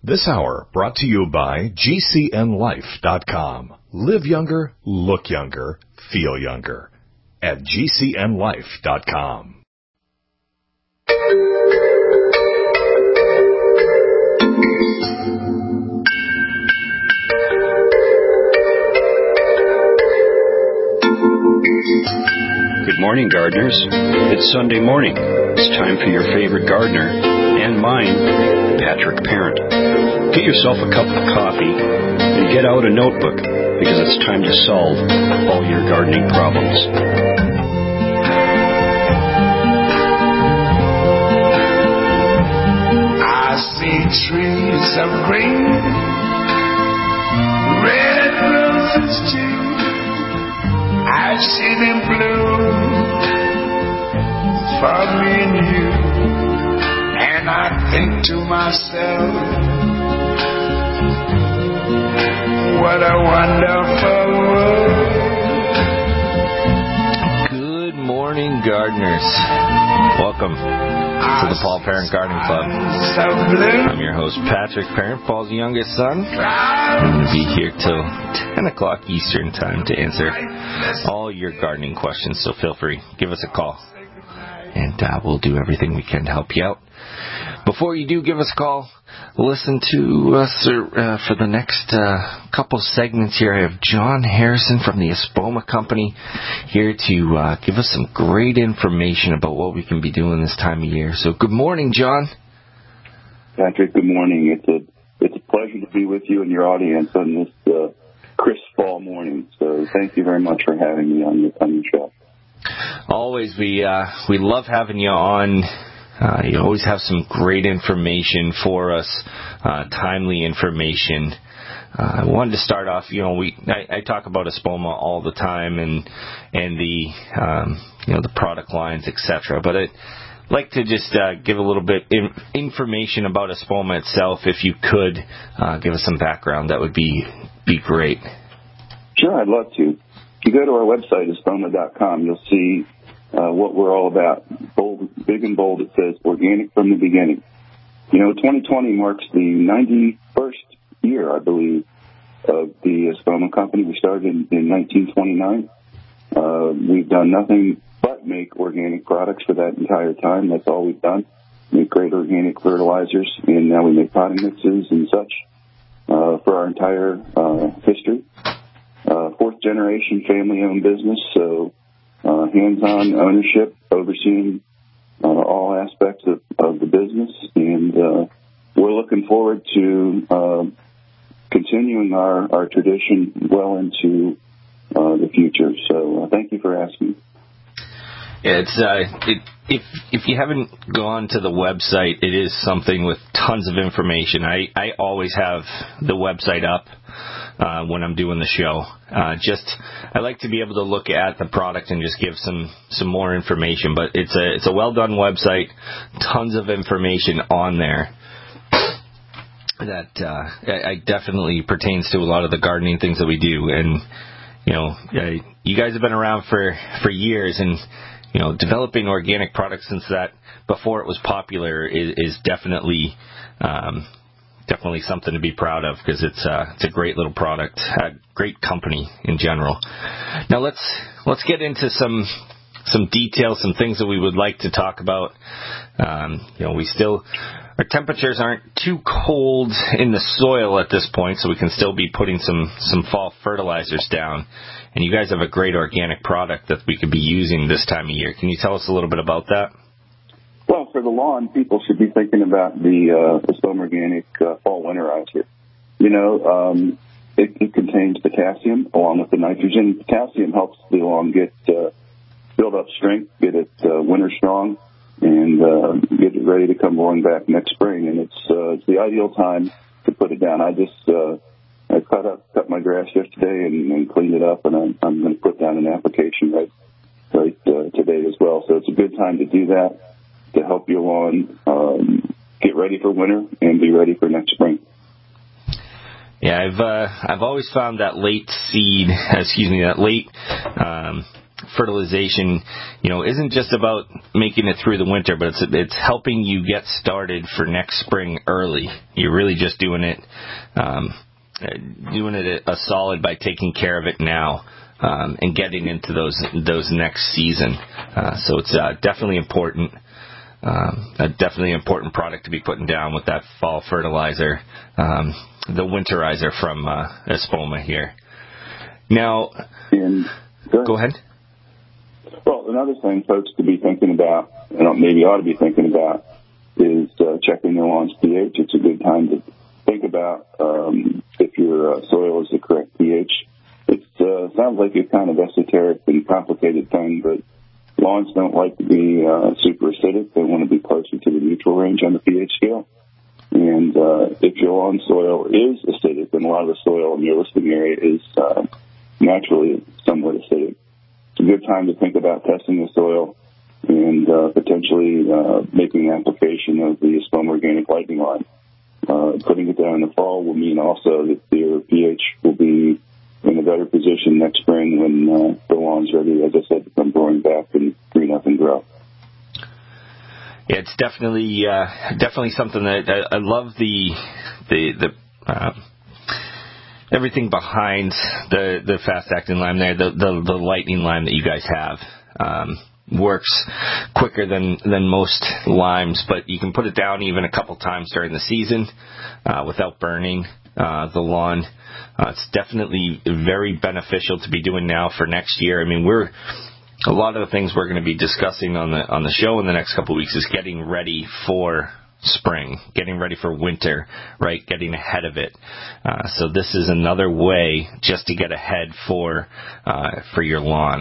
This hour brought to you by GCNLife.com. Live younger, look younger, feel younger at GCNLife.com. Good morning, gardeners. It's Sunday morning. It's time for your favorite gardener and mine, Patrick Parent. Get yourself a cup of coffee and get out a notebook because it's time to solve all your gardening problems. I see trees of green, red roses too. I see them bloom for me and you, and I think to myself, what a wonderful world. Good morning, gardeners. Welcome to the Paul Parent Gardening Club. I'm your host, Patrick Parent, Paul's youngest son. I'm going to be here till 10 o'clock Eastern time to answer all your gardening questions, so feel free, give us a call, and we'll do everything we can to help you out. Before you do give us a call, listen to us for the next couple segments here. I have John Harrison from the Espoma Company here to give us some great information about what we can be doing this time of year. So good morning, John. Patrick, good morning. It's a pleasure to be with you and your audience on this crisp fall morning. So thank you very much for having me on your show. Always, we love having you on. You always have some great information for us, timely information. I wanted to start off, I talk about Espoma all the time and the, the product lines, etc. But I'd like to just give a little bit information about Espoma itself. If you could give us some background, that would be great. Sure, I'd love to. If you go to our website, espoma.com, you'll see what we're all about. Bold, big and bold, it says organic from the beginning. 2020 marks the 91st year, I believe, of the Espoma Company. We started in 1929. We've done nothing but make organic products for that entire time. That's all we've done. Make great organic fertilizers, and now we make potting mixes and such for our entire history. Fourth generation family-owned business, so hands-on ownership, overseeing all aspects of the business, and we're looking forward to continuing our tradition well into the future. So thank you for asking. Yeah, if you haven't gone to the website, it is something with tons of information. I always have the website up when I'm doing the show. I like to be able to look at the product and just give some more information. But it's a well done website, tons of information on there that I definitely pertains to a lot of the gardening things that we do. And you guys have been around for years, and developing organic products since that before it was popular is definitely something to be proud of, because it's a great little product, a great company in general. Now let's get into some details, some things that we would like to talk about. Our temperatures aren't too cold in the soil at this point, so we can still be putting some fall fertilizers down. And you guys have a great organic product that we could be using this time of year. Can you tell us a little bit about that? Well, for the lawn, people should be thinking about the Espoma Organic Fall Winterizer. It contains potassium along with the nitrogen. Potassium helps the lawn build up strength, get it winter strong, and get it ready to come roaring back next spring. And it's the ideal time to put it down. I cut my grass yesterday and cleaned it up, and I'm going to put down an application right today as well. So it's a good time to do that, to help your lawn get ready for winter and be ready for next spring. Yeah, I've always found that late fertilization, isn't just about making it through the winter, but it's helping you get started for next spring early. You're really just doing it a solid by taking care of it now. And getting into those next season. So it's definitely important. A definitely important product to be putting down with that fall fertilizer, the winterizer from Espoma here. Now, go ahead. Well, another thing folks could be thinking about, and maybe ought to be thinking about, is checking their lawn's pH. It's a good time to think about if your soil is the correct pH. It sounds like a kind of esoteric and complicated thing, but lawns don't like to be super acidic. They want to be closer to the neutral range on the pH scale. And if your lawn soil is acidic, and a lot of the soil in your listing area is naturally somewhat acidic, it's a good time to think about testing the soil and potentially making an application of the Espoma Organic Lightning Line. Putting it down in the fall will mean also that your pH will be in a better position next spring when the lawn's ready, as I said, to come growing back and green up and grow. Yeah, it's definitely something that I love the everything behind the fast acting lime there, the lightning lime that you guys have. Works quicker than most limes, but you can put it down even a couple times during the season without burning the lawn. It's definitely very beneficial to be doing now for next year. I mean, a lot of the things we're going to be discussing on the show in the next couple of weeks is getting ready for spring, getting ready for winter, right? Getting ahead of it. So this is another way just to get ahead for your lawn.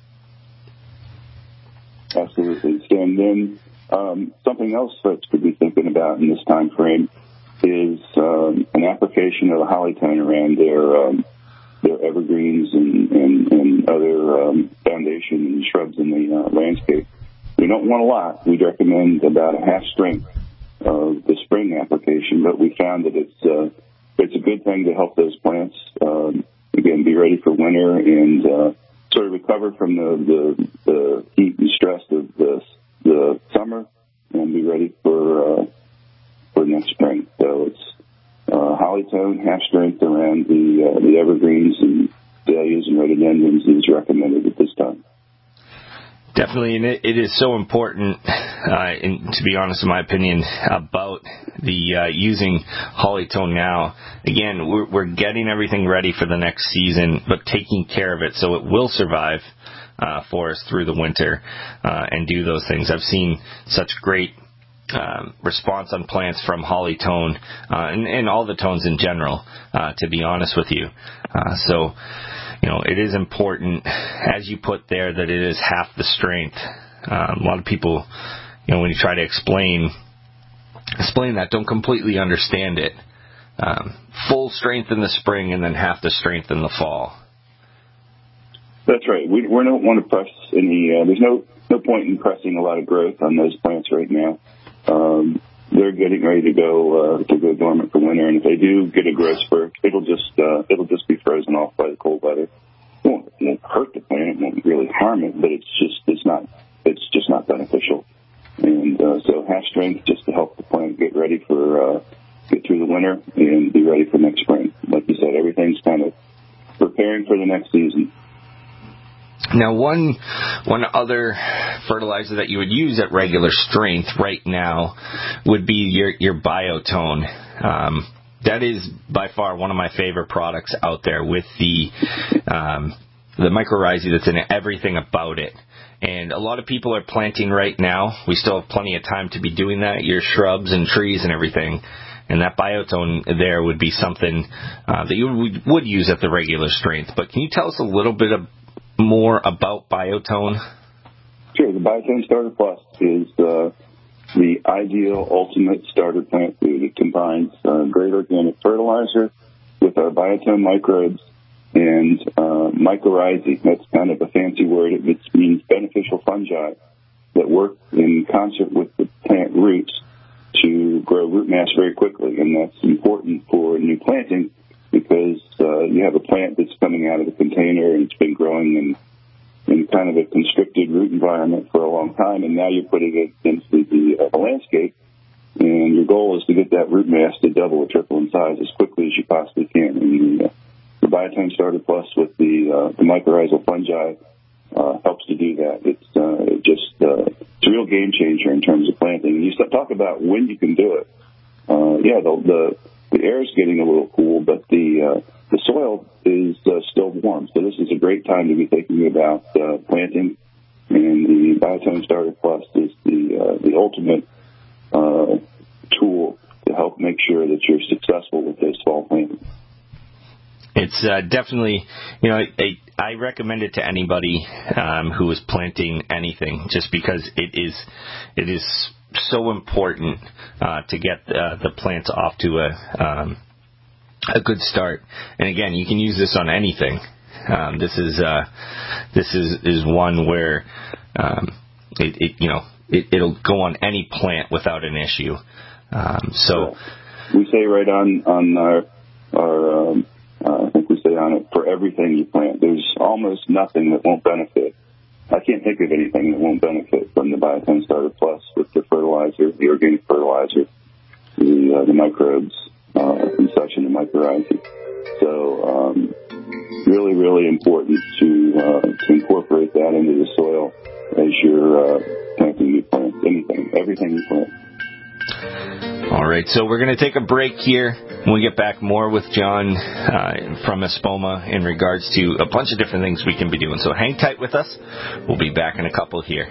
Absolutely. And then something else folks could be thinking about in this time frame is an application of a Hollytone around their evergreens and other foundation and shrubs in the landscape. We don't want a lot. We'd recommend about a half strength of the spring application, but we found that it's a good thing to help those plants again be ready for winter and sort of recover from the heat and stress of the summer and be ready for next spring. So it's Hollytone, half strength around the evergreens and dahlias and rhododendrons is recommended at this time. Definitely, and it is so important, to be honest, in my opinion, about the using Hollytone now. Again, we're getting everything ready for the next season, but taking care of it so it will survive for us through the winter and do those things. I've seen such great response on plants from Hollytone and all the tones in general, to be honest with you. So, it is important, as you put there, that it is half the strength. A lot of people, when you try to explain that, don't completely understand it. Full strength in the spring and then half the strength in the fall. That's right. We don't want to press any. There's no point in pressing a lot of growth on those plants right now. They're getting ready to go dormant for winter, and if they do get a growth spurt, it'll just be frozen off by the cold weather. It won't hurt the plant. It won't really harm it, but it's just not beneficial. And so half strength just to help the plant get ready for get through the winter and be ready for next spring. Like you said, everything's kind of preparing for the next season. Now, one other fertilizer that you would use at regular strength right now would be your Biotone. That is by far one of my favorite products out there with the mycorrhizae that's in everything about it. And a lot of people are planting right now. We still have plenty of time to be doing that, your shrubs and trees and everything. And that Biotone there would be something that you would use at the regular strength. But can you tell us a little bit more about Biotone? Sure. The Biotone Starter Plus is the ideal ultimate starter plant food. It combines great organic fertilizer with our Biotone microbes and mycorrhizae. That's kind of a fancy word. It means beneficial fungi that work in concert with the plant roots to grow root mass very quickly. And that's important for new planting because you have a plant that's coming out of the container and it's been growing in kind of a constricted root environment for a long time, and now you're putting it into the landscape, and your goal is to get that root mass to double or triple in size as quickly as you possibly can. And the Biotone Starter Plus with the mycorrhizal fungi helps to do that. It's a real game changer in terms of planting. And you talk about when you can do it. The air is getting a little cool, but the soil is still warm. So this is a great time to be thinking about planting. And the Biotone Starter Plus is the ultimate tool to help make sure that you're successful with this fall planting. It's definitely, I recommend it to anybody who is planting anything, just because it is so important to get the plants off to a good start. And again, you can use this on anything. This is one where it'll go on any plant without an issue. So we say right on our I think we say on it, for everything you plant, there's almost nothing that won't benefit. I can't think of anything that won't benefit from the Biotone Starter Plus with the fertilizer, the organic fertilizer, the microbes, and such, and the mycorrhizae. So, really, really important to incorporate that into the soil as you're planting new plants. Everything you plant. All right, so we're going to take a break here. When we get back, more with John from Espoma in regards to a bunch of different things we can be doing. So hang tight with us. We'll be back in a couple here.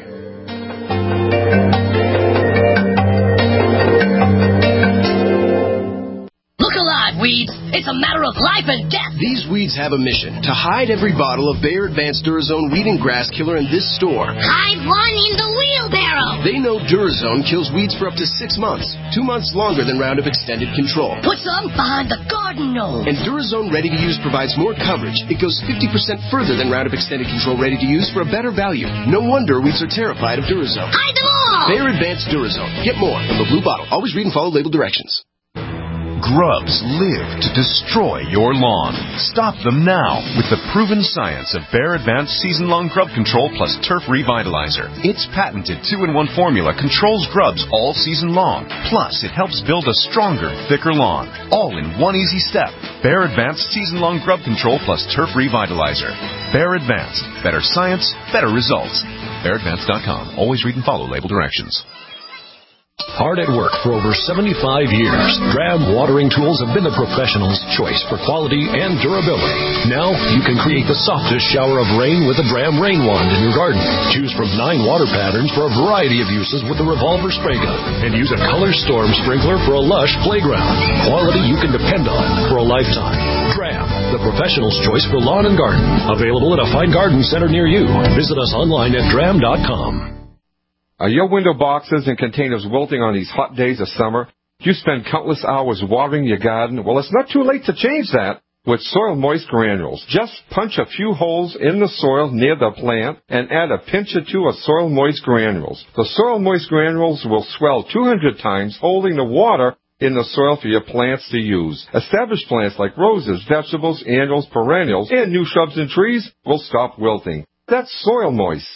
Look alive, weeds. It's a matter of life and death. These weeds have a mission: to hide every bottle of Bayer Advanced Durazone Weed and Grass Killer in this store. Hide one in the wheelbarrow. They know Durazone kills weeds for up to 6 months, 2 months longer than Roundup Extended Control. Put some behind the garden gnome. And Durazone Ready to Use provides more coverage. It goes 50% further than Roundup Extended Control Ready to Use for a better value. No wonder weeds are terrified of Durazone. Hide them all. Bayer Advanced Durazone. Get more from the blue bottle. Always read and follow label directions. Grubs live to destroy your lawn. Stop them now with the proven science of Bayer Advanced Season-Long Grub Control plus Turf Revitalizer. Its patented 2-in-1 formula controls grubs all season long. Plus, it helps build a stronger, thicker lawn. All in one easy step. Bayer Advanced Season-Long Grub Control plus Turf Revitalizer. Bayer Advanced. Better science, better results. BayerAdvanced.com. Always read and follow label directions. Hard at work for over 75 years, Dram watering tools have been the professional's choice for quality and durability. Now you can create the softest shower of rain with a Dram rain wand in your garden. Choose from 9 water patterns for a variety of uses with the revolver spray gun, and use a Color Storm sprinkler for a lush playground. Quality you can depend on for a lifetime. Dram, the professional's choice for lawn and garden. Available at a fine garden center near you. Visit us online at dram.com. Are your window boxes and containers wilting on these hot days of summer? Do you spend countless hours watering your garden? Well, it's not too late to change that with Soil Moist Granules. Just punch a few holes in the soil near the plant and add a pinch or two of Soil Moist Granules. The Soil Moist Granules will swell 200 times, holding the water in the soil for your plants to use. Established plants like roses, vegetables, annuals, perennials, and new shrubs and trees will stop wilting. That's Soil Moist.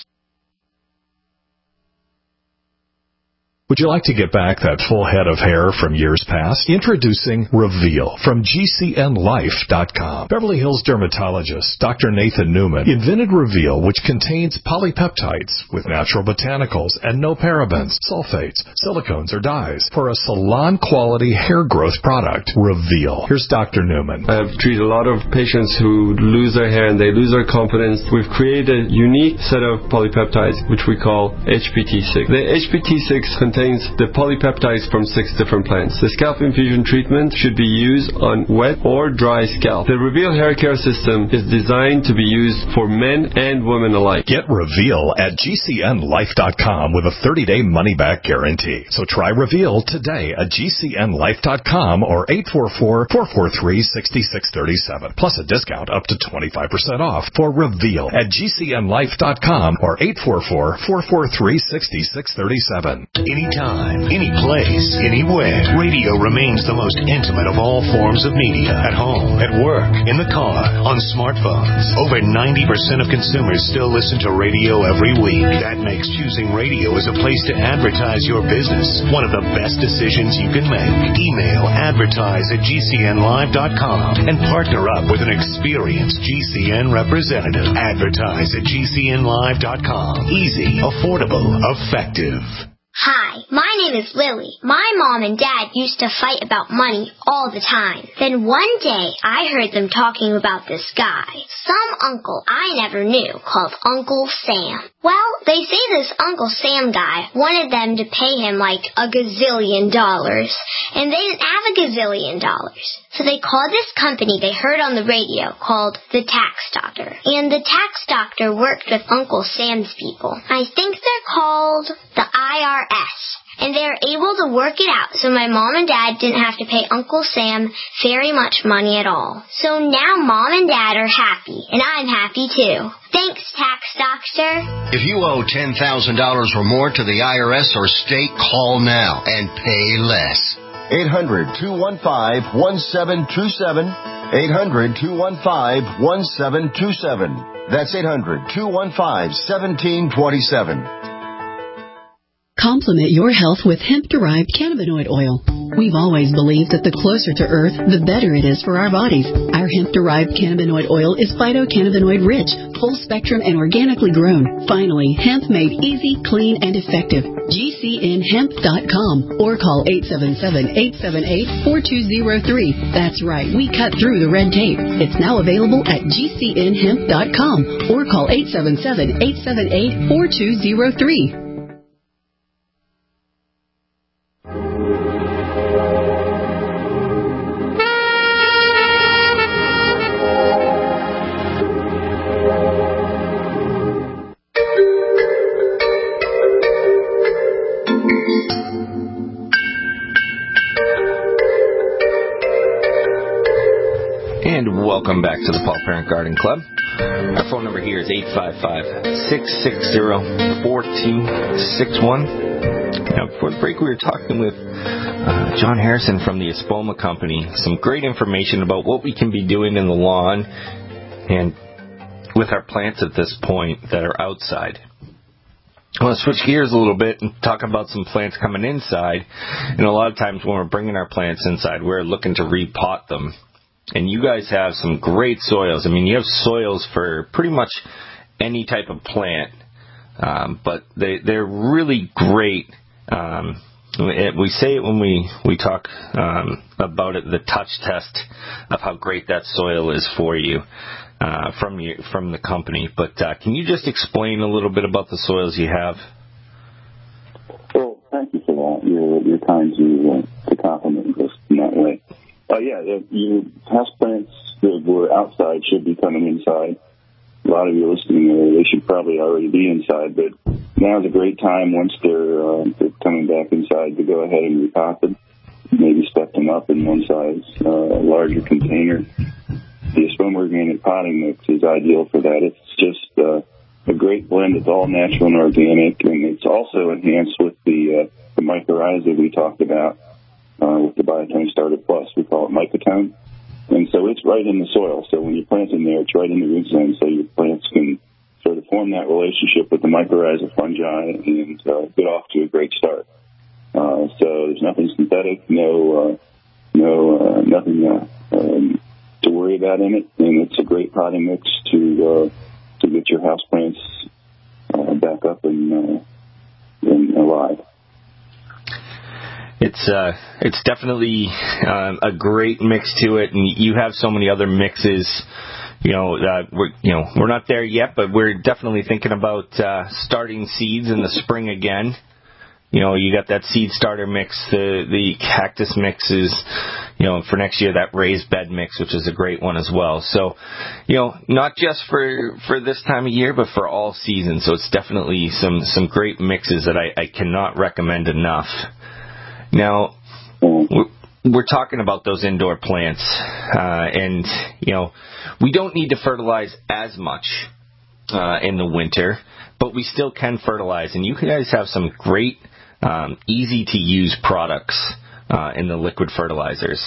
Would you like to get back that full head of hair from years past? Introducing Reveal from GCNLife.com. Beverly Hills dermatologist Dr. Nathan Newman invented Reveal, which contains polypeptides with natural botanicals and no parabens, sulfates, silicones, or dyes for a salon-quality hair growth product. Reveal. Here's Dr. Newman. I've treated a lot of patients who lose their hair and they lose their confidence. We've created a unique set of polypeptides, which we call HPT6. The HPT6 contains the polypeptides from 6 different plants. The scalp infusion treatment should be used on wet or dry scalp. The Reveal hair care system is designed to be used for men and women alike. Get Reveal at GCNLife.com with a 30-day money-back guarantee. So try Reveal today at GCNLife.com or 844-443-6637. Plus a discount up to 25% off for Reveal at GCNLife.com or 844-443-6637. anytime, any place, anywhere. Radio remains the most intimate of all forms of media. At home, at work, in the car, on smartphones. Over 90% of consumers still listen to radio every week. That makes choosing radio as a place to advertise your business one of the best decisions you can make. Email advertise@gcnlive.com and partner up with an experienced GCN representative. Advertise@gcnlive.com. Easy, affordable, effective. Hi, my name is Lily. My mom and dad used to fight about money all the time. Then one day, I heard them talking about this guy, some uncle I never knew, called Uncle Sam. Well, they say this Uncle Sam guy wanted them to pay him like $1 gazillion, and they didn't have $1 gazillion. So they called this company they heard on the radio called the Tax Doctor. And the Tax Doctor worked with Uncle Sam's people. I think they're called the IRS. And they were able to work it out so my mom and dad didn't have to pay Uncle Sam very much money at all. So now mom and dad are happy, and I'm happy too. Thanks, Tax Doctor. If you owe $10,000 or more to the IRS or state, call now and pay less. 800-215-1727. 800-215-1727. That's 800-215-1727. Complement your health with hemp-derived cannabinoid oil. We've always believed that the closer to Earth, the better it is for our bodies. Our hemp-derived cannabinoid oil is phytocannabinoid-rich, full-spectrum, and organically grown. Finally, hemp made easy, clean, and effective. GCNhemp.com or call 877-878-4203. That's right, we cut through the red tape. It's now available at GCNhemp.com or call 877-878-4203. Welcome back to the Paul Parent Garden Club. Our phone number here is 855-660-4261. Now, before the break, we were talking with John Harrison from the Espoma Company. Some great information about what we can be doing in the lawn and with our plants at this point that are outside. I want to switch gears a little bit and talk about some plants coming inside. And a lot of times when we're bringing our plants inside, we're looking to repot them. And you guys have some great soils. I mean, you have soils for pretty much any type of plant, but they're really great. We say it when we talk about it, the touch test of how great that soil is for you from the company. But can you just explain a little bit about the soils you have? Well, thank you for that. You're kind to compliment us in that way. Your houseplants that were outside should be coming inside. A lot of you listening there, they should probably already be inside, but now's a great time once they're coming back inside to go ahead and repot them. Maybe step them up in one size, larger container. The Espoma Organic Potting Mix is ideal for that. It's just a great blend. It's all natural and organic, and it's also enhanced with the mycorrhiza we talked about. With the Biotone Starter Plus, we call it Mycotone. And so it's right in the soil. So when you plant in there, it's right in the root zone, so your plants can sort of form that relationship with the mycorrhiza fungi and get off to a great start. So there's nothing synthetic, nothing to worry about in it, and it's a great potting mix to get your houseplants back up and alive. It's definitely a great mix to it, and you have so many other mixes. We're not there yet, but we're definitely thinking about starting seeds in the spring again. You got that seed starter mix, the cactus mixes, for next year, that raised bed mix, which is a great one as well. So, not just for this time of year, but for all seasons. So it's definitely some great mixes that I cannot recommend enough. Now, we're talking about those indoor plants, and, we don't need to fertilize as much in the winter, but we still can fertilize. And you guys have some great easy-to-use products in the liquid fertilizers?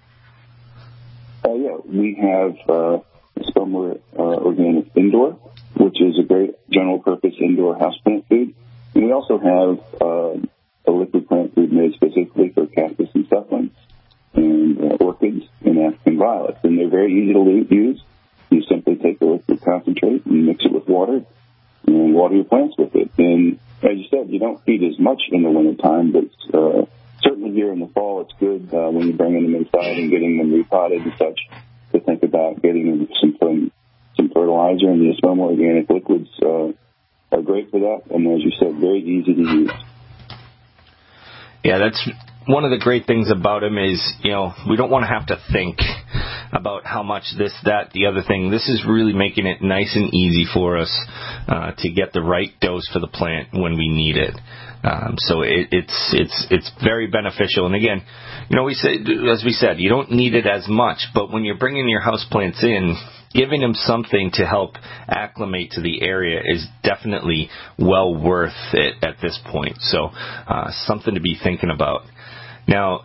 Yeah, we have Espoma Organic Indoor, which is a great general-purpose indoor houseplant food. And we also have a liquid plant food made specifically for cactus and succulents and orchids and African violets. And they're very easy to use. You simply take the liquid concentrate and mix it with water and water your plants with it. And as you said, you don't feed as much in the wintertime, but certainly here in the fall, it's good when you're bringing them inside and getting them repotted and such to think about getting them some fertilizer. And the Espoma Organic liquids are great for that. And as you said, very easy to use. Yeah, that's one of the great things about them is, we don't want to have to think about how much this, that, the other thing. This is really making it nice and easy for us to get the right dose for the plant when we need it. So it's very beneficial. And again, as we said, you don't need it as much, but when you're bringing your houseplants in, giving them something to help acclimate to the area is definitely well worth it at this point. So something to be thinking about. Now,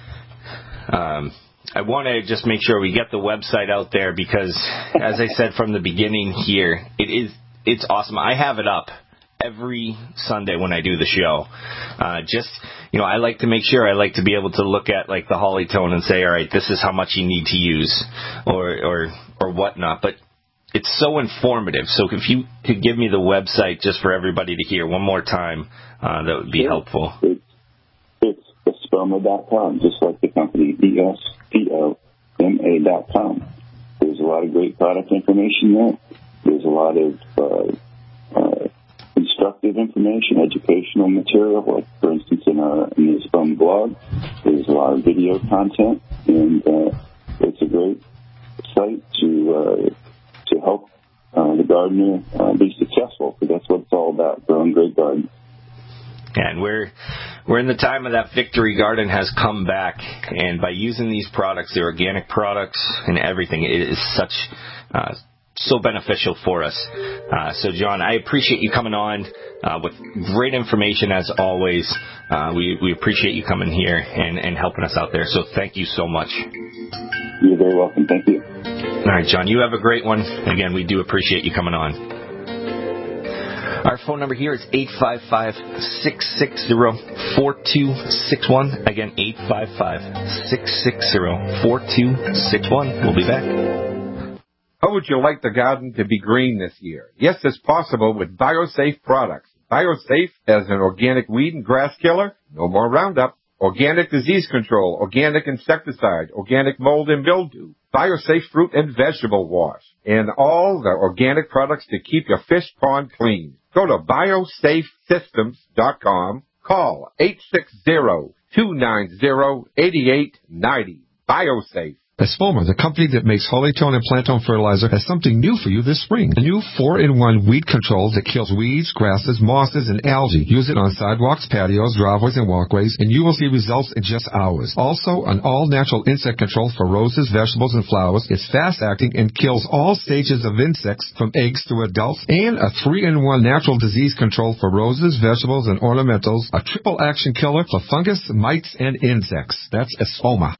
I want to just make sure we get the website out there because, as I said from the beginning here, it's awesome. I have it up every Sunday when I do the show. I like to make sure I like to be able to look at like the Hollytone and say, all right, this is how much you need to use or whatnot. But it's so informative. So if you could give me the website just for everybody to hear one more time, that would be helpful. It's Espoma.com, just like the company, ESPOMA.com. There's a lot of great product information there. There's a lot of instructive information, educational material, like, for instance, in the Espoma blog. There's a lot of video content, and it's a great site to help the gardener be successful, because that's what it's all about, growing great gardens. And we're in the time of that victory garden has come back, and by using these products, the organic products and everything, it is so beneficial for us. So, John, I appreciate you coming on with great information as always. We appreciate you coming here and helping us out there. So thank you so much. You're very welcome. Thank you. All right, John, you have a great one. Again, we do appreciate you coming on. Our phone number here is 855-660-4261. Again, 855-660-4261. We'll be back. How would you like the garden to be green this year? Yes, it's possible with BioSafe products. BioSafe as an organic weed and grass killer, no more Roundup, organic disease control, organic insecticide, organic mold and mildew, BioSafe fruit and vegetable wash, and all the organic products to keep your fish pond clean. Go to biosafesystems.com. Call 860-290-8890. BioSafe. Espoma, the company that makes Hollytone and Plantone fertilizer, has something new for you this spring. A new 4-in-1 weed control that kills weeds, grasses, mosses, and algae. Use it on sidewalks, patios, driveways, and walkways, and you will see results in just hours. Also, an all-natural insect control for roses, vegetables, and flowers. It's fast-acting and kills all stages of insects from eggs to adults. And a 3-in-1 natural disease control for roses, vegetables, and ornamentals. A triple-action killer for fungus, mites, and insects. That's Espoma.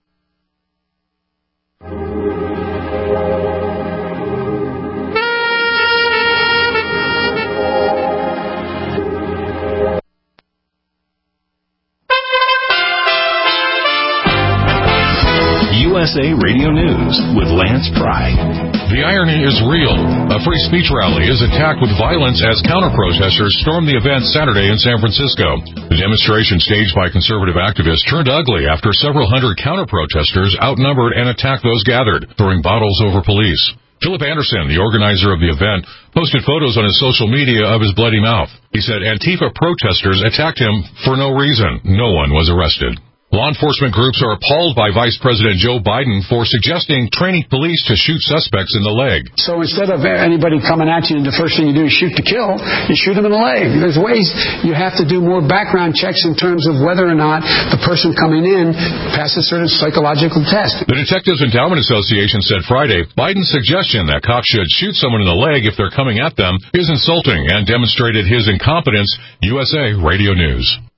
USA Radio News with Lance Pry. The irony is real. A free speech rally is attacked with violence as counter-protesters stormed the event Saturday in San Francisco. The demonstration staged by conservative activists turned ugly after several hundred counter-protesters outnumbered and attacked those gathered, throwing bottles over police. Philip Anderson, the organizer of the event, posted photos on his social media of his bloody mouth. He said Antifa protesters attacked him for no reason. No one was arrested. Law enforcement groups are appalled by Vice President Joe Biden for suggesting training police to shoot suspects in the leg. So instead of anybody coming at you and the first thing you do is shoot to kill, you shoot them in the leg. There's ways you have to do more background checks in terms of whether or not the person coming in passes certain psychological tests. The Detectives Endowment Association said Friday Biden's suggestion that cops should shoot someone in the leg if they're coming at them is insulting and demonstrated his incompetence. USA Radio News.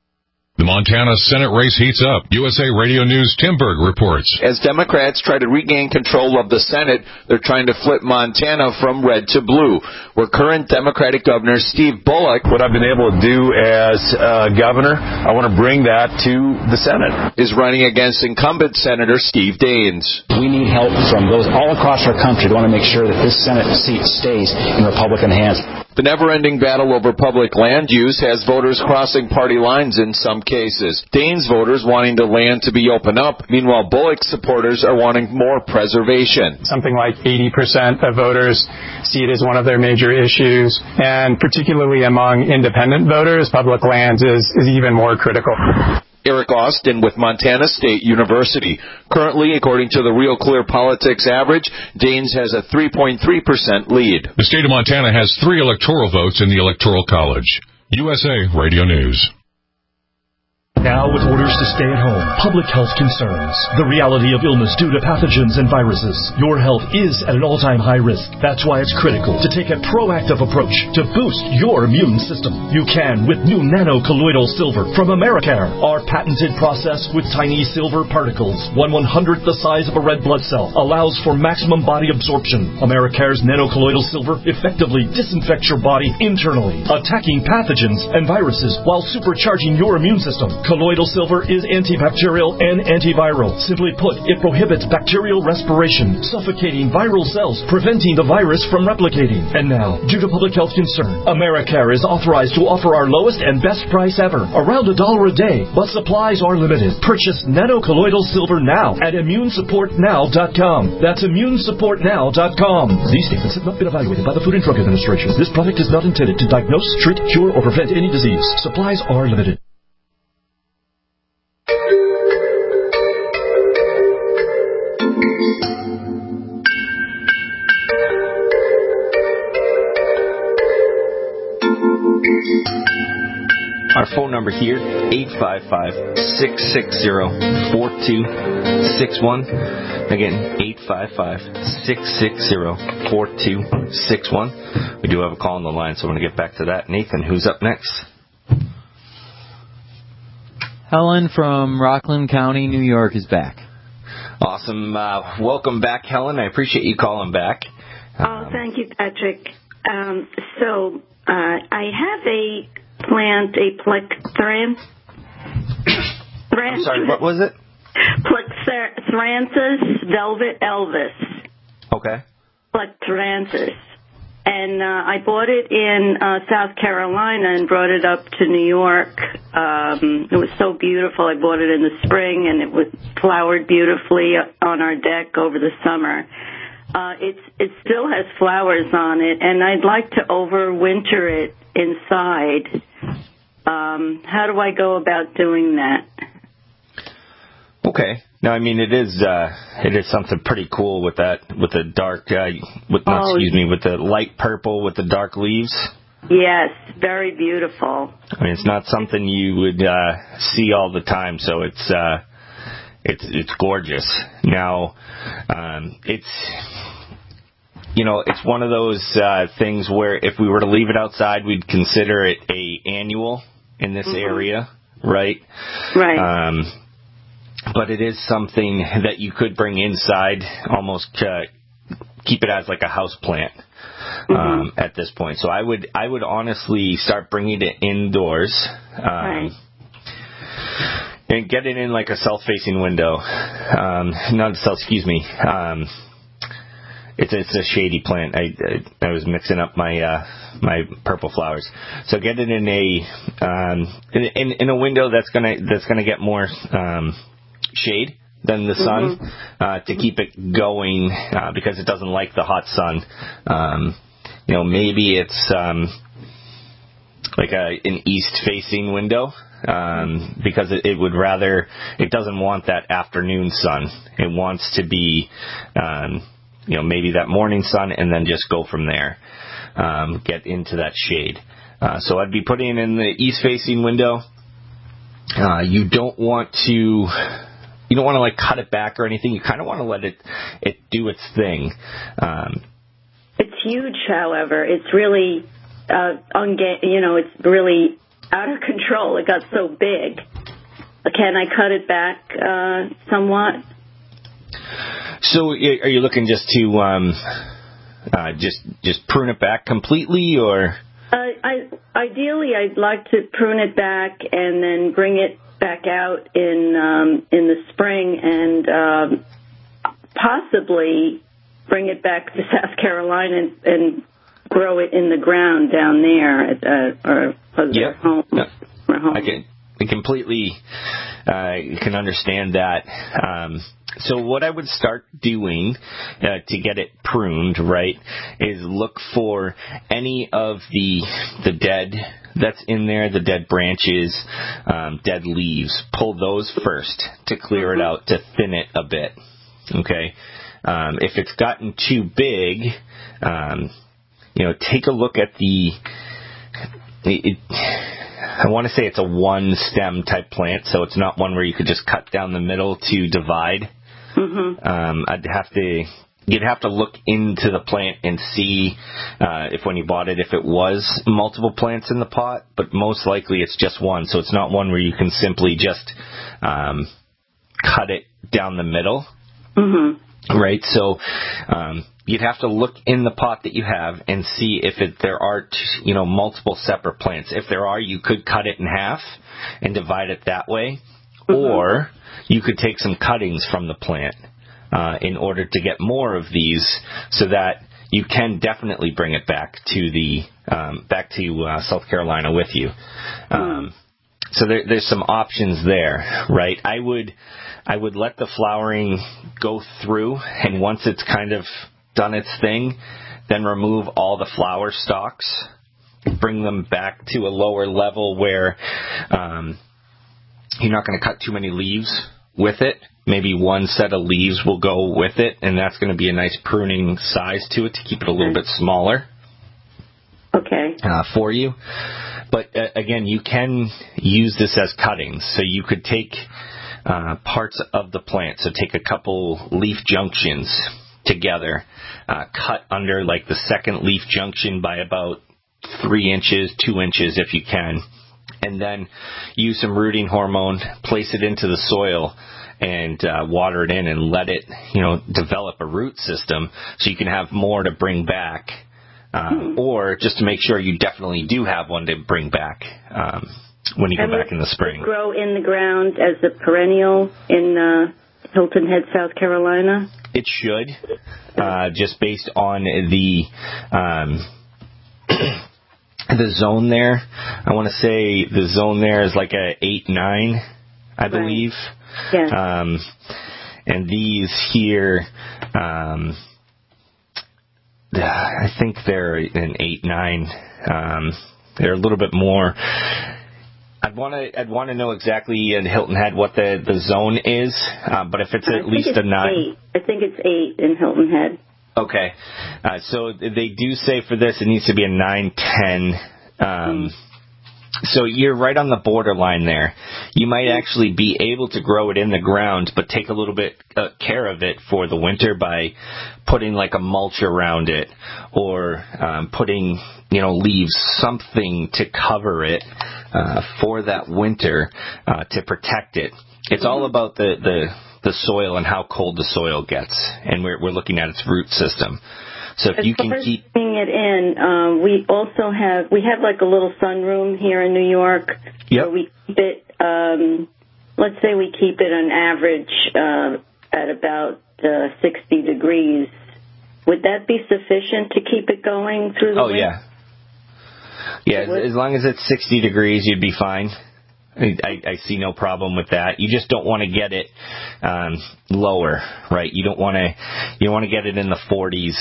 The Montana Senate race heats up. USA Radio News' Tim Berg reports. As Democrats try to regain control of the Senate, they're trying to flip Montana from red to blue. Where current Democratic Governor Steve Bullock, what I've been able to do as governor, I want to bring that to the Senate, is running against incumbent Senator Steve Daines. We need help from those all across our country. We want to make sure that this Senate seat stays in Republican hands. The never-ending battle over public land use has voters crossing party lines in some cases. Daines voters wanting the land to be opened up. Meanwhile, Bullock supporters are wanting more preservation. Something like 80% of voters see it as one of their major issues, and particularly among independent voters, public lands is even more critical. Eric Austin with Montana State University. Currently, according to the Real Clear Politics average, Daines has a 3.3% lead. The state of Montana has 3 electoral votes in the Electoral College. USA Radio News. Now with orders to stay at home, public health concerns, the reality of illness due to pathogens and viruses. Your health is at an all-time high risk. That's why it's critical to take a proactive approach to boost your immune system. You can with new nano-colloidal silver from Americare. Our patented process with tiny silver particles, 1/100th the size of a red blood cell, allows for maximum body absorption. Americare's nano-colloidal silver effectively disinfects your body internally, attacking pathogens and viruses while supercharging your immune system. Colloidal silver is antibacterial and antiviral. Simply put, it prohibits bacterial respiration, suffocating viral cells, preventing the virus from replicating. And now, due to public health concern, Americare is authorized to offer our lowest and best price ever, around $1 a day, but supplies are limited. Purchase nano-colloidal silver now at ImmuneSupportNow.com. That's ImmuneSupportNow.com. These statements have not been evaluated by the Food and Drug Administration. This product is not intended to diagnose, treat, cure, or prevent any disease. Supplies are limited. Our phone number here, 855-660-4261. Again, 855-660-4261. We do have a call on the line, so I'm going to get back to that. Nathan, who's up next? Helen from Rockland County, New York is back. Awesome. Welcome back, Helen. I appreciate you calling back. Thank you, Patrick. I have a plant, a plectranthus. I'm sorry, what was it? Plectranthus velvet Elvis. Okay. Plectranthus. And I bought it in South Carolina and brought it up to New York. It was so beautiful. I bought it in the spring, and it was flowered beautifully on our deck over the summer. It still has flowers on it, and I'd like to overwinter it inside. How do I go about doing that? Okay. No, I mean it is something pretty cool with that, with the dark, with the light purple with the dark leaves. Yes, very beautiful. I mean, it's not something you would see all the time, so it's gorgeous. Now, it's one of those things where if we were to leave it outside, we'd consider it a annual in this area, right? Right. But it is something that you could bring inside, almost keep it as like a house plant at this point. So I would honestly start bringing it indoors. Right. And get it in like a south-facing window. It's a shady plant. I was mixing up my purple flowers. So get it in a window that's gonna get more shade than the sun to keep it going because it doesn't like the hot sun. Maybe it's like an east-facing window. Because it doesn't want that afternoon sun. It wants to be, maybe that morning sun and then just go from there, get into that shade. So I'd be putting it in the east-facing window. You don't want to like cut it back or anything. You kind of want to let it do its thing. It's huge, however. It's really, it's really out of control. It got so big. can I cut it back somewhat? So, are you looking just to just prune it back completely, or? Ideally, I'd like to prune it back and then bring it back out in the spring, and possibly bring it back to South Carolina and grow it in the ground down there at home. No, I completely can understand that. So what I would start doing to get it pruned, right, is look for any of the dead that's in there, the dead branches, dead leaves. Pull those first to clear it out, to thin it a bit. Okay? If it's gotten too big, take a look at I want to say it's a one stem type plant, so it's not one where you could just cut down the middle to divide. You'd have to look into the plant and see if when you bought it, if it was multiple plants in the pot, but most likely it's just one, so it's not one where you can simply just cut it down the middle. Right, so you'd have to look in the pot that you have and see if there are multiple separate plants. If there are, you could cut it in half and divide it that way, or you could take some cuttings from the plant in order to get more of these, so that you can definitely bring it back to South Carolina with you. So there's some options there, right? I would let the flowering go through, and once it's kind of done its thing, then remove all the flower stalks, bring them back to a lower level where you're not going to cut too many leaves with it. Maybe one set of leaves will go with it, and that's going to be a nice pruning size to it to keep it a little bit smaller. Okay. For you. But again, you can use this as cuttings. So you could take parts of the plant. So take a couple leaf junctions together, cut under like the second leaf junction by about 3 inches, 2 inches if you can, and then use some rooting hormone, place it into the soil, and water it in and let it, develop a root system so you can have more to bring back, or just to make sure you definitely do have one to bring back when you go back in the spring. Grow in the ground as a perennial in Hilton Head, South Carolina? It should, just based on the zone there. I want to say the zone there is like a 8-9, I believe. Yeah. And these here, I think they're an 8-9. They're a little bit more. I'd want to know exactly in Hilton Head what the zone is, but if it's at least a 9. I think it's 8 in Hilton Head. Okay. So they do say for this it needs to be a 9-10. So you're right on the borderline there. You might actually be able to grow it in the ground, but take a little bit care of it for the winter by putting like a mulch around it, or putting leaves, something to cover it for that winter to protect it. It's all about the soil and how cold the soil gets, and we're looking at its root system. So if you can keep it in, we have like a little sunroom here in New York. Yep. Where we keep it. Let's say we keep it on average at about 60 degrees. Would that be sufficient to keep it going through the winter? Yeah, as long as it's 60 degrees, you'd be fine. I see no problem with that. You just don't want to get it lower, right? You don't want to get it in the 40s.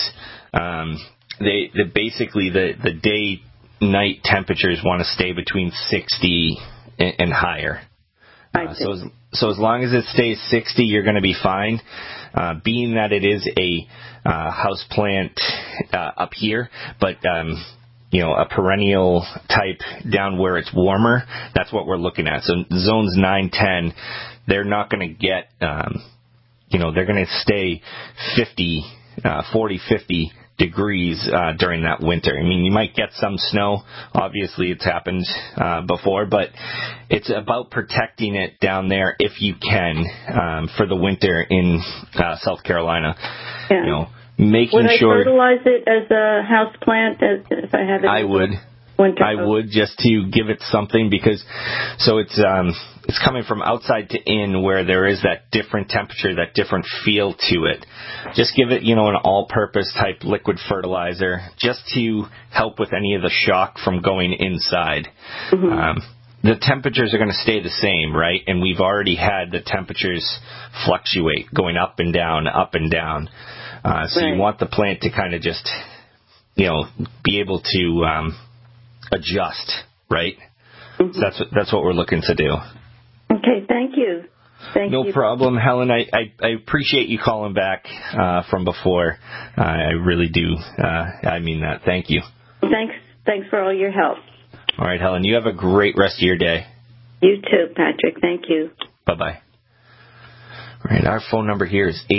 Basically the day-night temperatures want to stay between 60 and higher. So as long as it stays 60, you're going to be fine. Being that it is a house plant up here, but a perennial type down where it's warmer, that's what we're looking at. So zones 9, 10, they're not going to get, they're going to stay 40, 50 degrees during that winter. I mean, you might get some snow. Obviously, it's happened before, but it's about protecting it down there if you can for the winter in South Carolina. Yeah. You know, making would sure. Would I fertilize it as a house plant if I have it? I would. Winter. I would, just to give it something, because so it's coming from outside to in, where there is that different temperature, that different feel to it. Just give it, an all-purpose type liquid fertilizer, just to help with any of the shock from going inside. Mm-hmm. The temperatures are going to stay the same, right? And we've already had the temperatures fluctuate, going up and down, up and down. So right. You want the plant to kind of just, be able to adjust, right? Mm-hmm. So that's what we're looking to do. Okay, thank you. No problem, Helen. I appreciate you calling back from before. I really do. I mean that. Thank you. Thanks for all your help. All right, Helen. You have a great rest of your day. You too, Patrick. Thank you. Bye-bye. All right, our phone number here is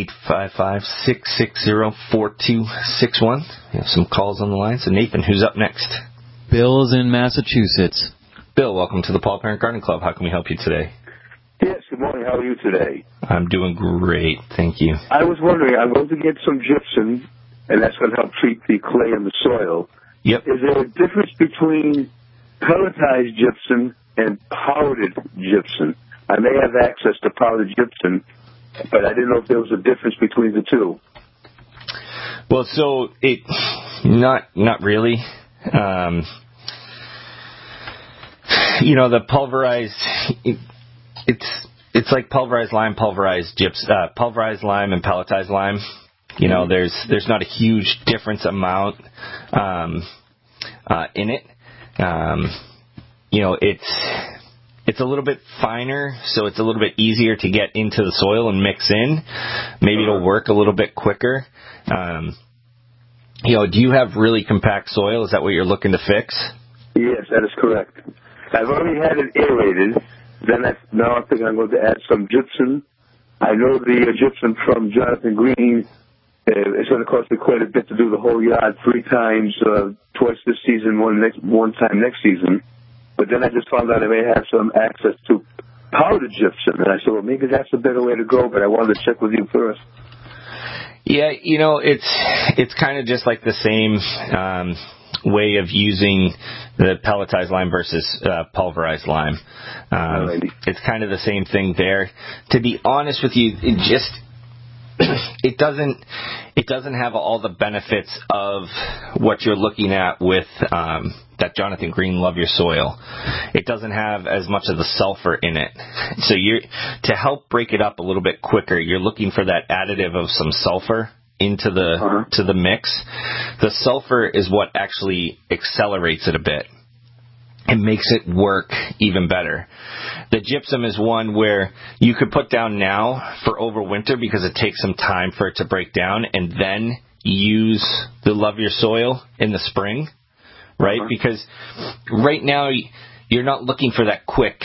855-660-4261. We have some calls on the line. So, Nathan, who's up next? Bill's in Massachusetts. Bill, welcome to the Paul Parent Garden Club. How can we help you today? Yes, good morning. How are you today? I'm doing great. Thank you. I was wondering, I'm going to get some gypsum, and that's going to help treat the clay in the soil. Yep. Is there a difference between pelletized gypsum and powdered gypsum? I may have access to powdered gypsum, but I didn't know if there was a difference between the two. Well, so not really. The pulverized, it's like pulverized lime, pulverized lime and pelletized lime. There's not a huge difference amount in it. It's a little bit finer, so it's a little bit easier to get into the soil and mix in. Maybe it'll work a little bit quicker. Do you have really compact soil? Is that what you're looking to fix? Yes, that is correct. I've already had it aerated. Now I think I'm going to add some gypsum. I know the gypsum from Jonathan Green is going to cost me quite a bit to do the whole yard 3 times, twice this season, one time next season. But then I just found out I may have some access to powdered gypsum. And I said, well, maybe that's a better way to go, but I wanted to check with you first. Yeah, it's kind of just like the same way of using the pelletized lime versus pulverized lime. It's kind of the same thing there. To be honest with you, it doesn't have all the benefits of what you're looking at with that Jonathan Green Love Your Soil. It doesn't have as much of the sulfur in it. So to help break it up a little bit quicker, you're looking for that additive of some sulfur into to the mix. The sulfur is what actually accelerates it a bit. It makes it work even better. The gypsum is one where you could put down now for overwinter because it takes some time for it to break down, and then use the Love Your Soil in the spring, right? Because right now you're not looking for that quick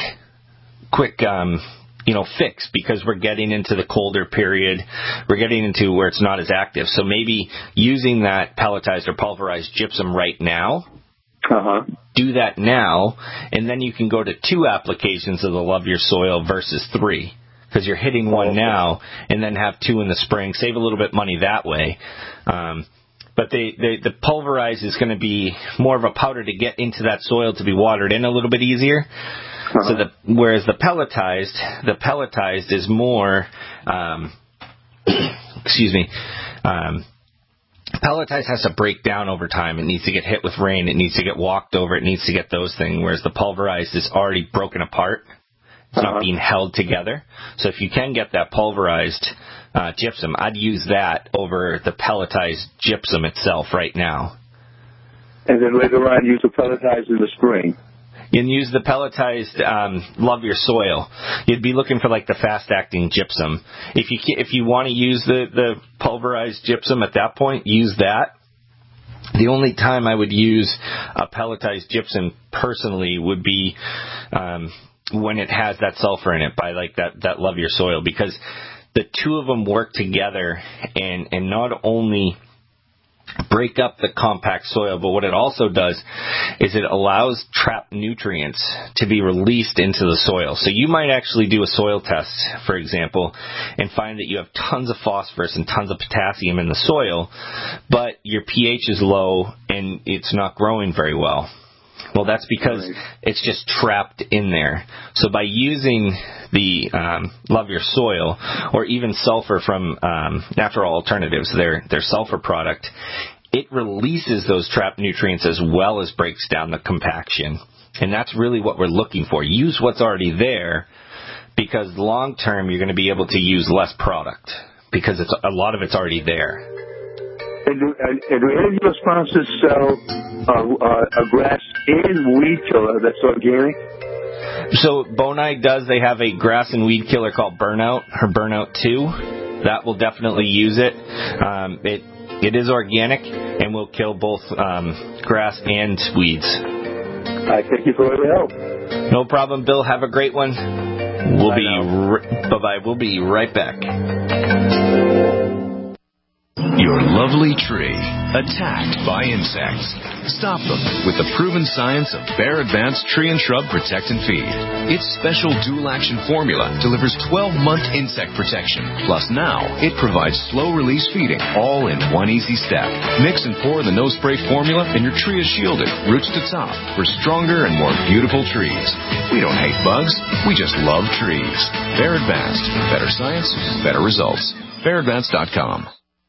fix, because we're getting into the colder period. We're getting into where it's not as active. So maybe using that pelletized or pulverized gypsum right now. Do that now, and then you can go to 2 applications of the Love Your Soil versus 3, because you're hitting one now and then have 2 in the spring. Save a little bit money that way. But the pulverized is going to be more of a powder to get into that soil to be watered in a little bit easier. So whereas the pelletized is more, pelletized has to break down over time. It needs to get hit with rain. It needs to get walked over. It needs to get those things. Whereas the pulverized is already broken apart. It's not being held together. So if you can get that pulverized gypsum, I'd use that over the pelletized gypsum itself right now. And then later on, use the pelletized in the spring. You can use the pelletized Love Your Soil. You'd be looking for like the fast-acting gypsum. If you want to use the pulverized gypsum at that point, use that. The only time I would use a pelletized gypsum personally would be when it has that sulfur in it, by like that Love Your Soil, because the 2 of them work together, and not only break up the compact soil, but what it also does is it allows trapped nutrients to be released into the soil. So you might actually do a soil test, for example, and find that you have tons of phosphorus and tons of potassium in the soil, but your pH is low and it's not growing very well. Well, that's because it's just trapped in there. So by using the Love Your Soil, or even sulfur from Natural Alternatives, their sulfur product, it releases those trapped nutrients as well as breaks down the compaction. And that's really what we're looking for. Use what's already there, because long term you're going to be able to use less product because a lot of it's already there. And do any of your sponsors sell a grass and weed killer that's organic? So Bonide does. They have a grass and weed killer called Burnout, or Burnout 2. That will definitely use it. It is organic and will kill both grass and weeds. I thank you for all your help. No problem, Bill. Have a great one. Bye-bye. We'll be right back. Your lovely tree, attacked by insects. Stop them with the proven science of Bayer Advanced Tree and Shrub Protect and Feed. Its special dual-action formula delivers 12-month insect protection. Plus now, it provides slow-release feeding, all in one easy step. Mix and pour the no-spray formula, and your tree is shielded, roots to top, for stronger and more beautiful trees. We don't hate bugs, we just love trees. Bayer Advanced. Better science, better results. BayerAdvanced.com.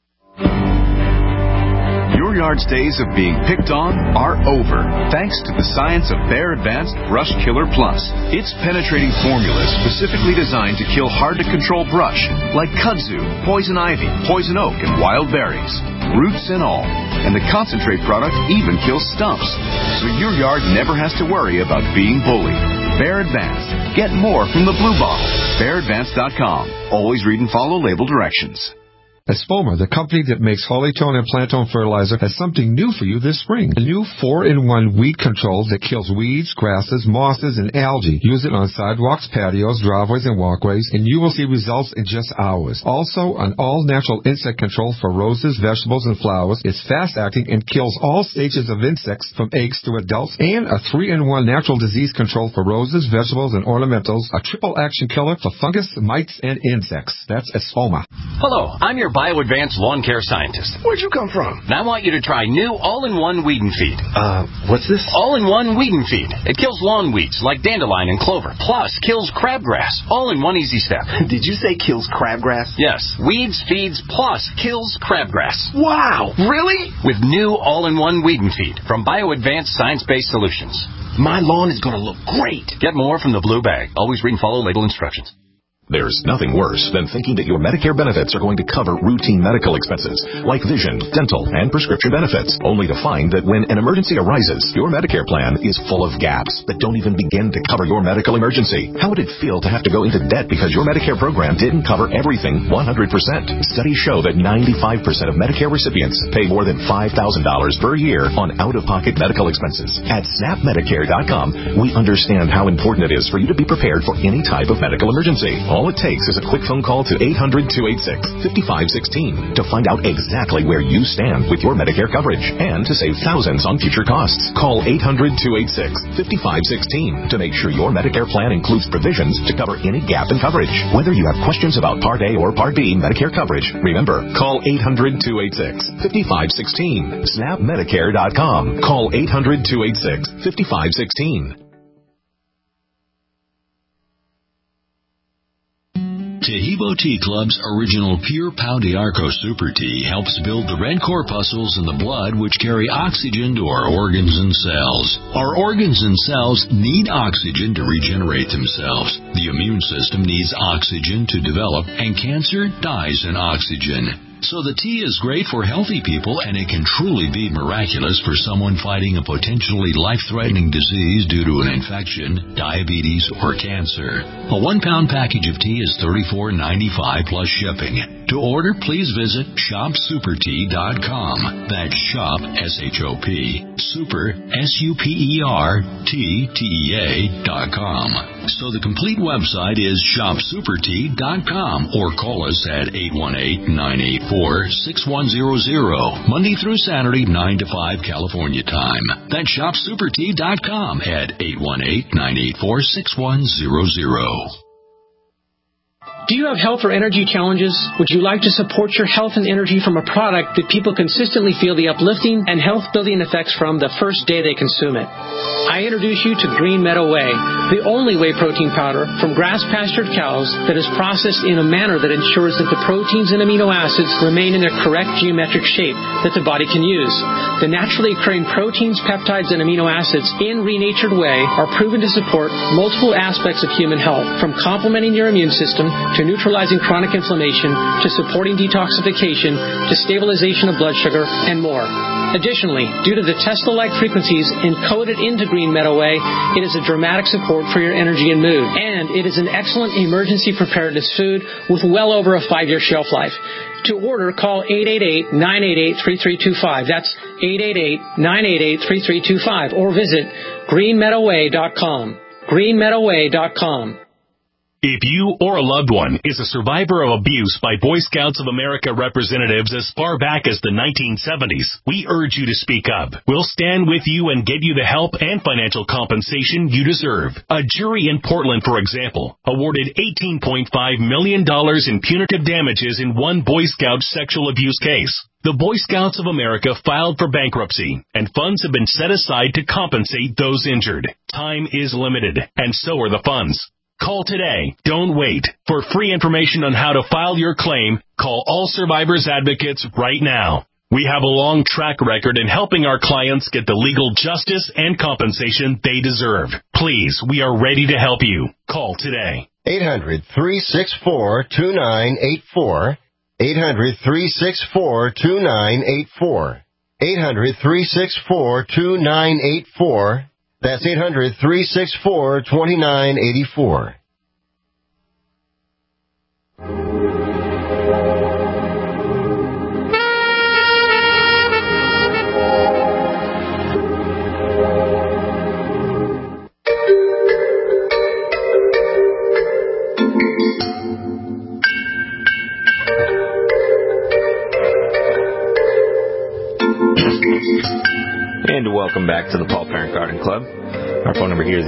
Your yard's days of being picked on are over, thanks to the science of Bayer Advanced Brush Killer Plus. Its penetrating formula is specifically designed to kill hard-to-control brush, like kudzu, poison ivy, poison oak, and wild berries, roots and all. And the concentrate product even kills stumps, so your yard never has to worry about being bullied. Bayer Advanced. Get more from the blue bottle. BayerAdvanced.com. Always read and follow label directions. Espoma, the company that makes Hollytone and Plantone fertilizer, has something new for you this spring. A new 4-in-1 weed control that kills weeds, grasses, mosses, and algae. Use it on sidewalks, patios, driveways, and walkways, and you will see results in just hours. Also, an all-natural insect control for roses, vegetables, and flowers. It's fast-acting and kills all stages of insects from eggs to adults. And a 3-in-1 natural disease control for roses, vegetables, and ornamentals. A triple-action killer for fungus, mites, and insects. That's Espoma. Hello, I'm your BioAdvanced lawn care scientist. Where'd you come from? And I want you to try new all-in-one weed and feed. What's this? All-in-one weed and feed. It kills lawn weeds like dandelion and clover, plus kills crabgrass, all in one easy step. Did you say kills crabgrass? Yes. Weeds, feeds, plus kills crabgrass. Wow, really? With new all-in-one weed and feed from BioAdvanced Science-Based Solutions. My lawn is going to look great. Get more from the blue bag. Always read and follow label instructions. There's nothing worse than thinking that your Medicare benefits are going to cover routine medical expenses, like vision, dental, and prescription benefits, only to find that when an emergency arises, your Medicare plan is full of gaps that don't even begin to cover your medical emergency. How would it feel to have to go into debt because your Medicare program didn't cover everything 100%? Studies show that 95% of Medicare recipients pay more than $5,000 per year on out-of-pocket medical expenses. At SnapMedicare.com, we understand how important it is for you to be prepared for any type of medical emergency. All it takes is a quick phone call to 800-286-5516 to find out exactly where you stand with your Medicare coverage and to save thousands on future costs. Call 800-286-5516 to make sure your Medicare plan includes provisions to cover any gap in coverage. Whether you have questions about Part A or Part B Medicare coverage, remember, call 800-286-5516. SnapMedicare.com. Call 800-286-5516. Tahibo Tea Club's original Pure Pau d'Arco Super Tea helps build the red corpuscles in the blood which carry oxygen to our organs and cells. Our organs and cells need oxygen to regenerate themselves. The immune system needs oxygen to develop, and cancer dies in oxygen. So the tea is great for healthy people, and it can truly be miraculous for someone fighting a potentially life-threatening disease due to an infection, diabetes, or cancer. A 1-pound package of tea is $34.95 plus shipping. To order, please visit shopsupertea.com. That's shop, S-H-O-P, super, SUPERTTEA.com. So the complete website is shopsupertea.com, or call us at 818-984-6100, Monday through Saturday, 9 to 5 California time. That's shopsupertea.com at 818-984-6100. Do you have health or energy challenges? Would you like to support your health and energy from a product that people consistently feel the uplifting and health-building effects from the first day they consume it? I introduce you to Green Meadow Whey, the only whey protein powder from grass-pastured cows that is processed in a manner that ensures that the proteins and amino acids remain in their correct geometric shape that the body can use. The naturally occurring proteins, peptides, and amino acids in renatured whey are proven to support multiple aspects of human health, from complementing your immune system to neutralizing chronic inflammation, to supporting detoxification, to stabilization of blood sugar, and more. Additionally, due to the Tesla-like frequencies encoded into Green Meadow Whey, it is a dramatic support for your energy and mood. And it is an excellent emergency preparedness food with well over a 5-year shelf life. To order, call 888-988-3325. That's 888-988-3325. Or visit greenmeadowway.com. greenmeadowway.com. If you or a loved one is a survivor of abuse by Boy Scouts of America representatives as far back as the 1970s, we urge you to speak up. We'll stand with you and get you the help and financial compensation you deserve. A jury in Portland, for example, awarded $18.5 million in punitive damages in one Boy Scout sexual abuse case. The Boy Scouts of America filed for bankruptcy, and funds have been set aside to compensate those injured. Time is limited, and so are the funds. Call today. Don't wait. For free information on how to file your claim, call All Survivors Advocates right now. We have a long track record in helping our clients get the legal justice and compensation they deserve. Please, we are ready to help you. Call today. 800-364-2984. 800-364-2984. 800-364-2984. That's 800-364-2984. And welcome back to the Paul Parent Garden Club. Our phone number here is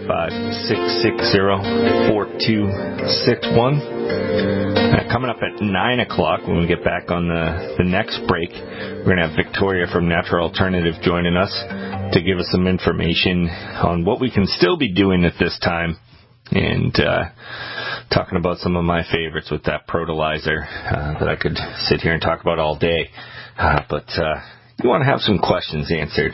855-660-4261. Coming up at 9 o'clock when we get back on the next break, we're going to have Victoria from Natural Alternative joining us to give us some information on what we can still be doing at this time, and talking about some of my favorites with that Protolizer that I could sit here and talk about all day. But you want to have some questions answered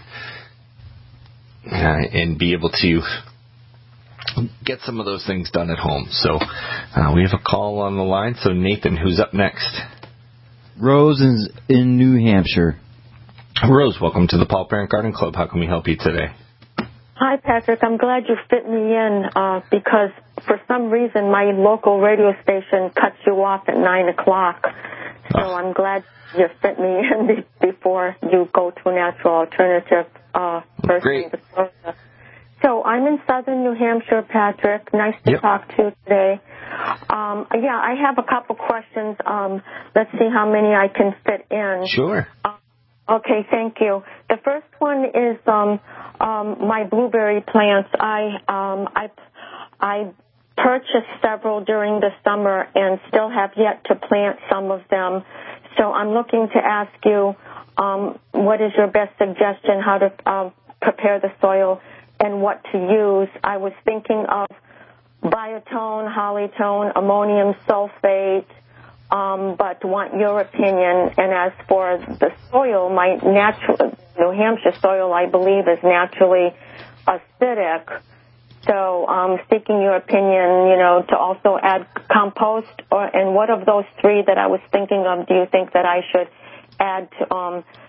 and be able to get some of those things done at home. So we have a call on the line. So Nathan, who's up next? Rose is in New Hampshire. Rose, welcome to the Paul Parent Garden Club. How can we help you today? Hi, Patrick. I'm glad you fit me in because for some reason my local radio station cuts you off at 9 o'clock. So I'm glad you fit me in before you go to a Natural Alternative first thing to Florida. So I'm in southern New Hampshire, Patrick. Nice to talk to you today. I have a couple questions. Let's see how many I can fit in. Sure. Okay, thank you. The first one is my blueberry plants. I purchased several during the summer and still have yet to plant some of them. So I'm looking to ask you, what is your best suggestion how to prepare the soil and what to use? I was thinking of biotone, hollytone, ammonium sulfate, but want your opinion. And as for the soil, my natural New Hampshire soil, I believe, is naturally acidic. So seeking your opinion, to also add compost, and what of those three that I was thinking of do you think that I should add to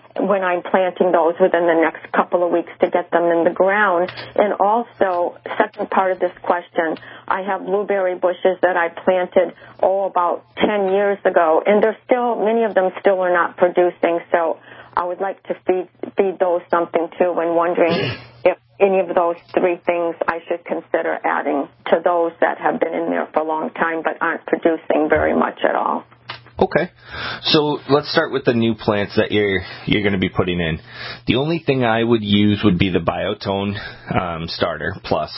when I'm planting those within the next couple of weeks to get them in the ground. And also, second part of this question, I have blueberry bushes that I planted, about 10 years ago, and many of them still are not producing, so I would like to feed those something too, and wondering if any of those three things I should consider adding to those that have been in there for a long time but aren't producing very much at all. Okay, so let's start with the new plants that you're going to be putting in. The only thing I would use would be the Biotone Starter Plus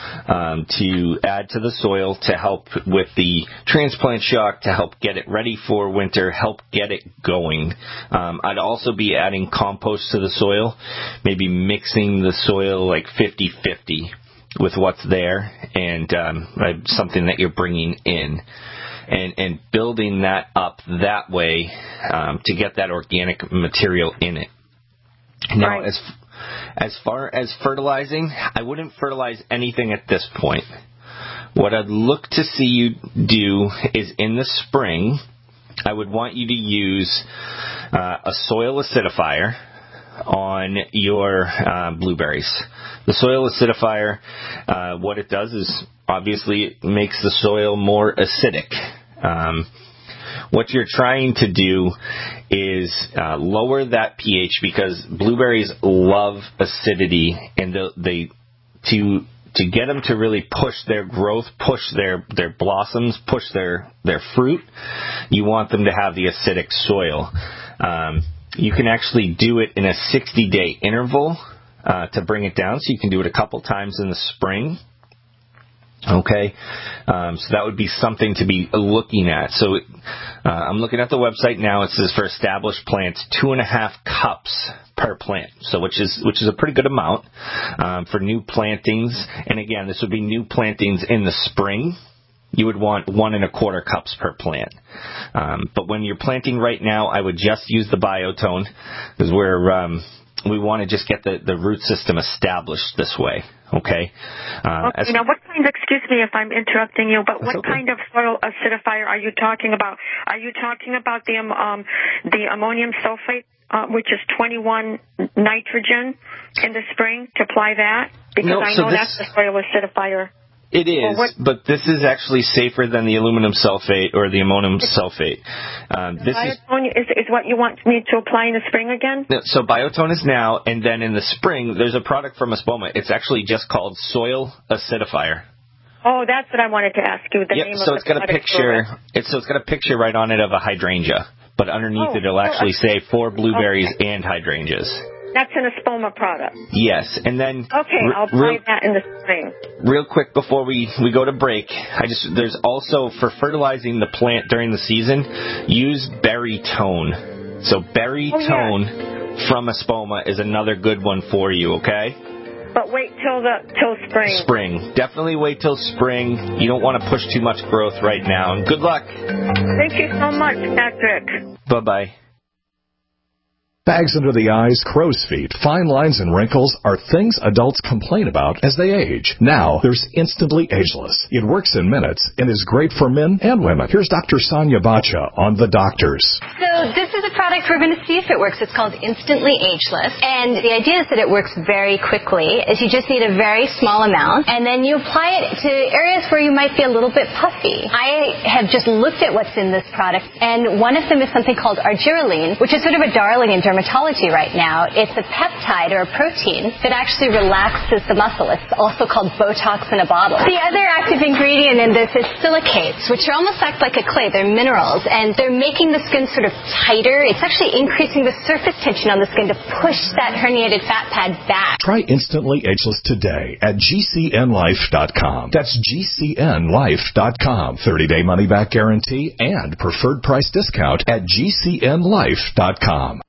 to add to the soil to help with the transplant shock, to help get it ready for winter, help get it going. I'd also be adding compost to the soil, maybe mixing the soil like 50-50 with what's there and something that you're bringing in. And building that up that way to get that organic material in it. Now, right. As far as fertilizing, I wouldn't fertilize anything at this point. What I'd look to see you do is in the spring, I would want you to use a soil acidifier on your blueberries. The soil acidifier, what it does is obviously it makes the soil more acidic. What you're trying to do is lower that pH because blueberries love acidity, and to get them to really push their growth, push their blossoms, push their fruit, you want them to have the acidic soil. You can actually do it in a 60-day interval to bring it down, so you can do it a couple times in the spring. Okay, so that would be something to be looking at. So I'm looking at the website now. It says for established plants, 2.5 cups per plant. So which is a pretty good amount for new plantings. And again, this would be new plantings in the spring. You would want 1.25 cups per plant. But when you're planting right now, I would just use the Biotone because we want to just get the root system established this way. Okay. Now, what kind? Excuse me if I'm interrupting you, but what kind of soil acidifier are you talking about? Are you talking about the ammonium sulfate, which is 21 nitrogen in the spring, to apply that? Because I know that's the soil acidifier. It is, but this is actually safer than the aluminum sulfate or the ammonium sulfate. Biotone is what you want me to apply in the spring again? So Biotone is now, and then in the spring, there's a product from Espoma. It's actually just called Soil Acidifier. Oh, that's what I wanted to ask you. The name of it's got a picture. It's got a picture right on it of a hydrangea, but underneath it'll actually say for blueberries and hydrangeas. That's an Espoma product. Yes, and then I'll apply that in the spring. Real quick before we go to break, there's also for fertilizing the plant during the season, use Berry Tone. So Berry Tone from Espoma is another good one for you. Okay. But wait till spring. Spring. Definitely wait till spring. You don't want to push too much growth right now. And good luck. Thank you so much, Patrick. Bye-bye. Bags under the eyes, crow's feet, fine lines, and wrinkles are things adults complain about as they age. Now, there's Instantly Ageless. It works in minutes and is great for men and women. Here's Dr. Sonia Bacha on The Doctors. So this is a product we're going to see if it works. It's called Instantly Ageless. And the idea is that it works very quickly, as you just need a very small amount, and then you apply it to areas where you might be a little bit puffy. I have just looked at what's in this product, and one of them is something called argireline, which is sort of a darling in dermatology right now. It's a peptide or a protein that actually relaxes the muscle. It's also called Botox in a bottle. The other active ingredient in this is silicates, which are almost act like a clay. They're minerals, and they're making the skin sort of tighter. It's actually increasing the surface tension on the skin to push that herniated fat pad back. Try Instantly Ageless today at GCNlife.com. That's GCNlife.com. 30-day money-back guarantee and preferred price discount at GCNlife.com.